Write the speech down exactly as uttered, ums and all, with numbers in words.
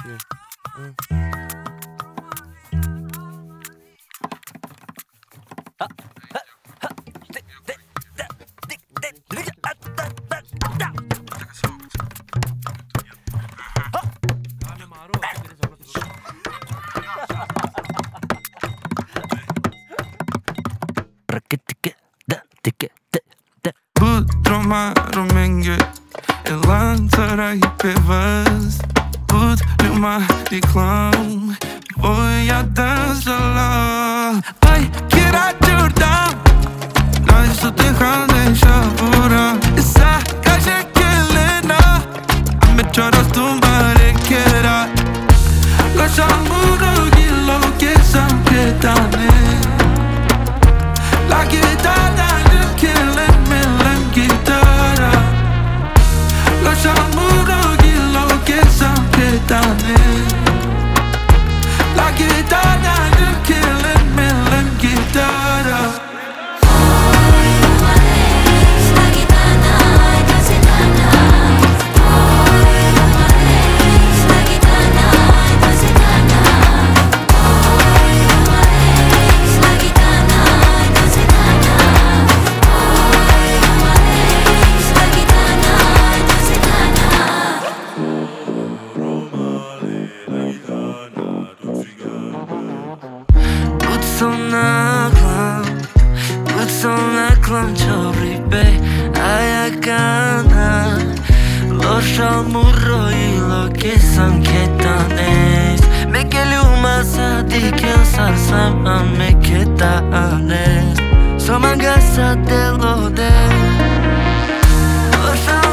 Budt menge elan saray pevas Budt luma de clown Voy a dançar Ai, queira ajudar Nós só te deixa fora Essa caixa que lena A me choras tu mare queira Lascia muro di lo che sempre tane La chitarra che le me la chitarra Lascia muro di lo che sempre tane La chitarra che le me la chitarra Lascia muro y lo que son que tanes Me que luma sa di que salsa me que tanes Soma gasa de lo de Lascia